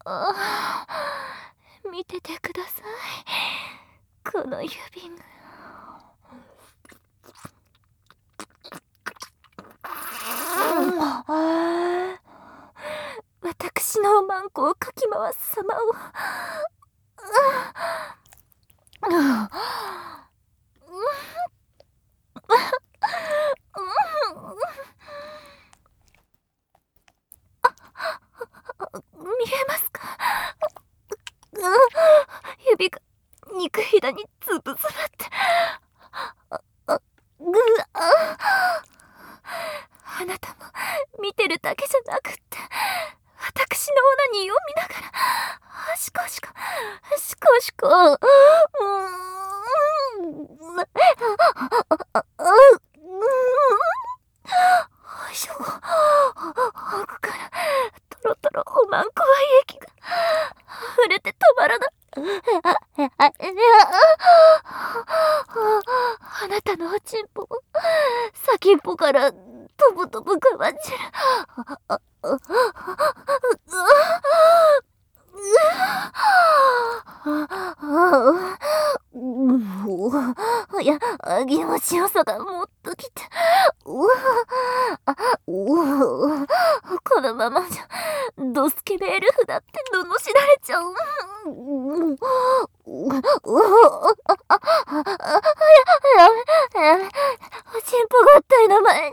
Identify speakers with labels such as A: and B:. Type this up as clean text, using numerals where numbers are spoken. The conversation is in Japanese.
A: あ見ててください。この指が。私のおまんこをかき回す様を。見えますか？指が肉ひだにつぶつぶって。あなたも見てるだけじゃなくって、私のオナニーを見ながらシコシコシコシコ、おいしょ。奥からトロトロおまんこわ液が溢れて止まらない。あなたのおちんぽも先っぽからとぼとぼかまっちる。いや、気持ちよさがもっときて。このままじゃドスケベエルフだって罵られちゃう。やめ、おちんぽ合体の前に